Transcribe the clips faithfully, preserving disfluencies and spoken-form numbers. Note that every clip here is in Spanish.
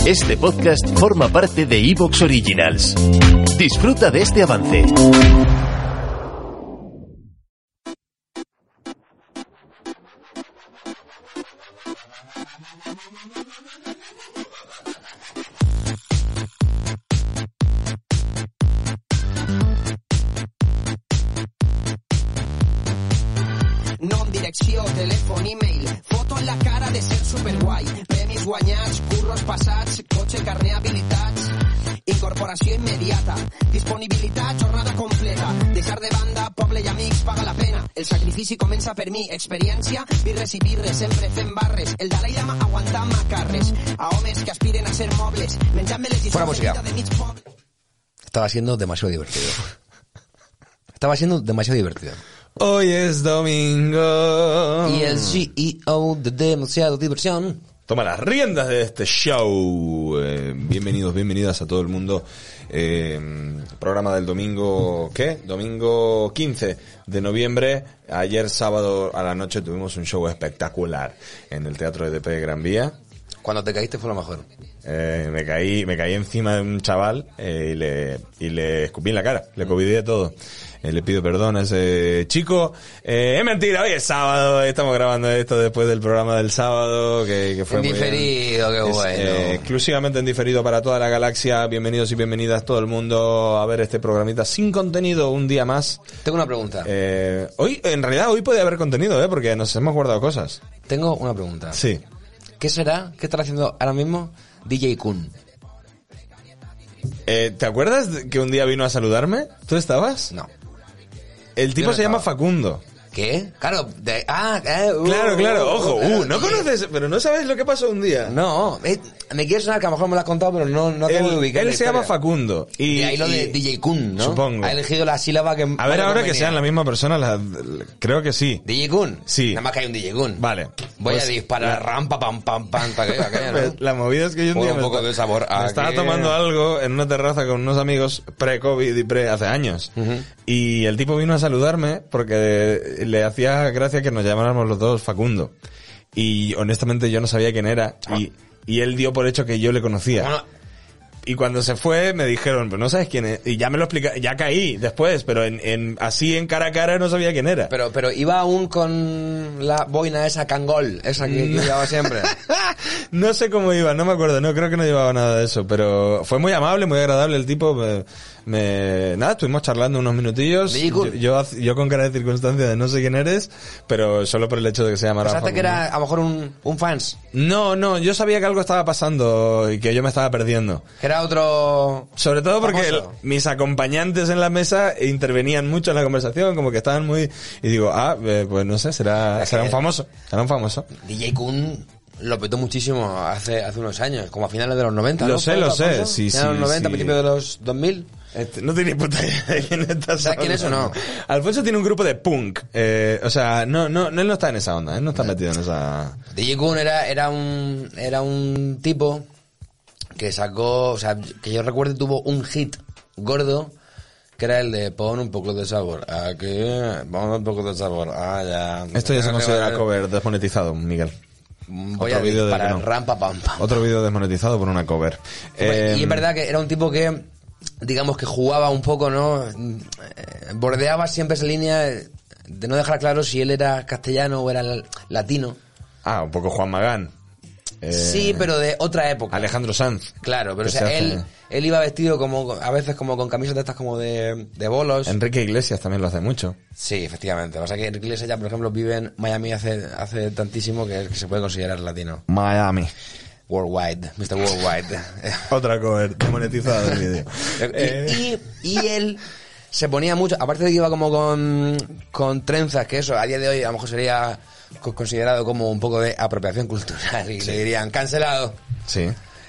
Este podcast forma parte de iVoox Originals. Disfruta de este avance. Nom, direcció, telèfon, e-mail, foto en la cara de ser superguai, premis guanyats, curros passats, cotxe, carner, habilitats, incorporació immediata, disponibilitat, jornada completa, deixar de banda, poble i amics, paga la pena, el sacrifici comença per mi, experiència, birres i birres, sempre fent barres, el Dalai Lama aguantant macarres, a homes que aspiren a ser mobles, menjant-me les lliçons de vida de mig poble. Estaba siendo demasiado divertido. Estaba siendo demasiado divertido. Hoy es domingo. Y el C E O de Demasiado Diversión Toma las riendas de este show. Eh, bienvenidos, bienvenidas a todo el mundo. Eh, programa del domingo, ¿qué? Domingo quince de noviembre. Ayer sábado a la noche tuvimos un show espectacular en el Teatro E D P Gran Vía. Cuando te caíste fue lo mejor. Eh, me caí, me caí encima de un chaval eh, y le y le escupí en la cara, le covidé todo. Eh, le pido perdón a ese chico. Eh, es mentira, hoy es sábado, estamos grabando esto después del programa del sábado, que, que fue en muy diferido, bien. qué Es, bueno. Eh, exclusivamente en diferido para toda la galaxia. Bienvenidos y bienvenidas todo el mundo a ver este programita sin contenido un día más. Tengo una pregunta. Eh, hoy, en realidad, hoy puede haber contenido, eh, porque nos hemos guardado cosas. Tengo una pregunta. Sí. ¿Qué será? ¿Qué estará haciendo ahora mismo D J Kun? Eh, ¿Te acuerdas que un día vino a saludarme? ¿Tú estabas? No. El tipo Yo no se llama estaba. Facundo. ¿Qué? Claro, de, ah, eh, uh, Claro, claro, uh, ojo, claro, uh, no y- conoces, pero no sabes lo que pasó un día. No, eh, me quiere sonar que a lo mejor me lo has contado, pero no, no acabo de Él, ubicar él la se llama historia. Facundo. Y, Y ahí lo de y- D J Kun, ¿no? Supongo. Ha elegido la sílaba que... A ver, ahora que sean la misma persona, la- creo que sí. D J Kun. Sí. Nada más que hay un D J Kun. Vale. Voy Pues a disparar la- rampa, pam, pam, pam, para que vea que, ¿no? La movida es que yo un Pongo día un me, poco esta- de sabor me aquí. estaba tomando algo en una terraza con unos amigos pre-COVID y pre hace años. Ujú. Y el tipo vino a saludarme porque le hacía gracia que nos llamáramos los dos Facundo. Y honestamente yo no sabía quién era. Y, y él dio por hecho que yo le conocía. Bueno, Y cuando se fue me dijeron, pero no sabes quién es. Y ya me lo explica, ya caí después, pero en, en así en cara a cara no sabía quién era. pero, pero iba aún con la boina esa Kangol, esa que, que llevaba siempre. No sé cómo iba, no me acuerdo, no creo que no llevaba nada de eso, pero fue muy amable, muy agradable el tipo. Me, me- nada, estuvimos charlando unos minutillos. Sí, cool. Yo, yo, yo con cara de circunstancia de no sé quién eres, pero solo por el hecho de que se llamara Pensaste que Facundo. era a lo mejor un, un fans, No, no, yo sabía que algo estaba pasando y que yo me estaba perdiendo. que era otro... Sobre todo porque el- Famoso. mis acompañantes en la mesa intervenían mucho en la conversación, como que estaban muy... Y digo, ah, eh, pues no sé, será, Es será que- un famoso, será un famoso. D J Kun lo petó muchísimo hace hace unos años, como a finales de los noventa, Lo ¿no? sé, ¿Fue lo famoso? sé, sí, Finales de los sí, noventa, sí. principios de los dos mil. Este, no tenía puta idea de quién estás ¿Sabes quién es o no? hablando. Alfonso tiene un grupo de punk. Eh, o sea, no, no, no, él no está en esa onda, él no está metido en esa... D J Kun era, era un, era un tipo que sacó, o sea, que yo recuerdo tuvo un hit gordo, que era el de pon un poco de sabor, aquí, pon un poco de sabor, ah, ya. Esto ya se considera cover desmonetizado, Miguel. Voy Otro a vídeo de disparar que no. rampa pam pam. Otro vídeo desmonetizado por una cover. Eh, Y es verdad que era un tipo que, digamos que jugaba un poco, ¿no? Eh, Bordeaba siempre esa línea de no dejar claro si él era castellano o era latino. Ah, un poco Juan Magán. Eh, Sí, pero de otra época. Alejandro Sanz. Claro, pero Que o sea, se hace- él, él iba vestido como, a veces como con camisas de estas como de, de bolos. Enrique Iglesias también lo hace mucho. Sí, efectivamente. O sea que Enrique Iglesias ya, por ejemplo, vive en Miami hace, hace tantísimo que, que se puede considerar latino. Miami. Worldwide, mister Worldwide. Otra cover desmonetizada del vídeo. Eh, y, y, y él se ponía mucho, aparte de que iba como con, con trenzas, que eso a día de hoy a lo mejor sería co- considerado como un poco de apropiación cultural y le dirían cancelado. sí.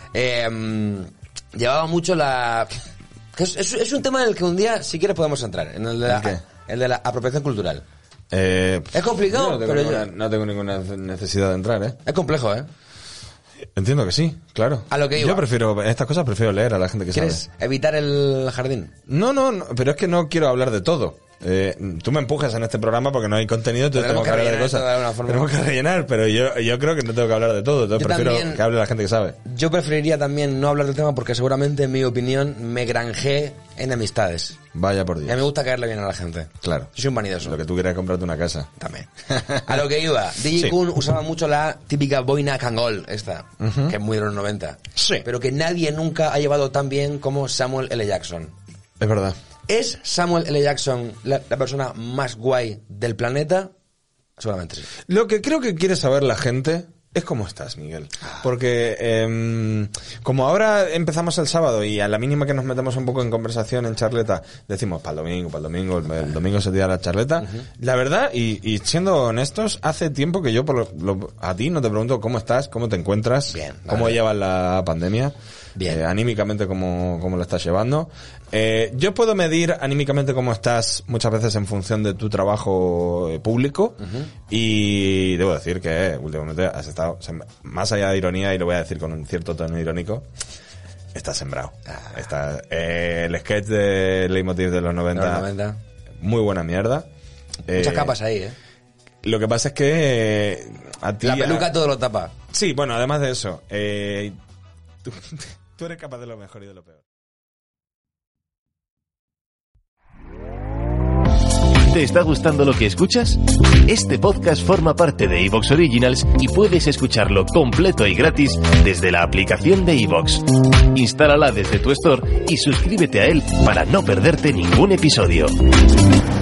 Eh, llevaba mucho la... que es, es, es un tema en el que un día, si quieres, podemos entrar, en el de ¿El la, qué? el de la apropiación cultural. Eh, Es complicado, yo no tengo pero ninguna, yo- no tengo ninguna necesidad de entrar, ¿eh? Es complejo, ¿eh? Entiendo que sí, claro. A lo que iba. Yo prefiero, en estas cosas prefiero leer a la gente que ¿Quieres sabe. evitar el jardín? No, no, no, pero es que no quiero hablar de todo. Eh, tú me empujas en este programa porque no hay contenido, entonces tengo Tenemos que, que hablar de rellenar cosas. esto de alguna forma. Tenemos que rellenar, pero yo, yo creo que no tengo que hablar de todo. Entonces Yo prefiero también- que hable la gente que sabe. Yo preferiría también no hablar del tema porque seguramente, en mi opinión, me granjé enemistades. Vaya por Y a mí Dios. me gusta caerle bien a la gente. Claro. Yo soy un vanidoso. Lo que tú quieras comprarte una casa. También. A lo que iba, D J Sí. Kun usaba mucho la típica boina Kangol, esta, que es muy de los noventa. Sí. Pero que nadie nunca ha llevado tan bien como Samuel L. Jackson. Es verdad. ¿Es Samuel L. Jackson la, la persona más guay del planeta? Seguramente sí. Lo que creo que quiere saber la gente es cómo estás, Miguel. Porque em, como ahora empezamos el sábado y a la mínima que nos metemos un poco en conversación, en charleta, decimos para el domingo, para el domingo, el, el domingo es el día de la charleta. La verdad, y, y siendo honestos, hace tiempo que yo por lo- lo- a ti no te pregunto cómo estás, cómo te encuentras, Bien, cómo vale. llevas la pandemia. Bien. Eh, anímicamente cómo, cómo lo estás llevando. Eh, yo puedo medir anímicamente cómo estás muchas veces en función de tu trabajo eh, público y debo decir que eh, últimamente has estado, o sea, más allá de ironía, y lo voy a decir con un cierto tono irónico, estás sembrado. Ah. Estás, eh, el sketch de Leitmotiv de los noventa, Los noventa. muy buena mierda. Muchas Eh, capas ahí, ¿eh? Lo que pasa es que eh, a ti... La peluca a- todo lo tapa. Sí, bueno, además de eso, eh, tú, tú eres capaz de lo mejor y de lo peor. ¿Te está gustando lo que escuchas? Este podcast forma parte de iVoox Originals y puedes escucharlo completo y gratis desde la aplicación de iVoox. Instálala desde tu store y suscríbete a él para no perderte ningún episodio.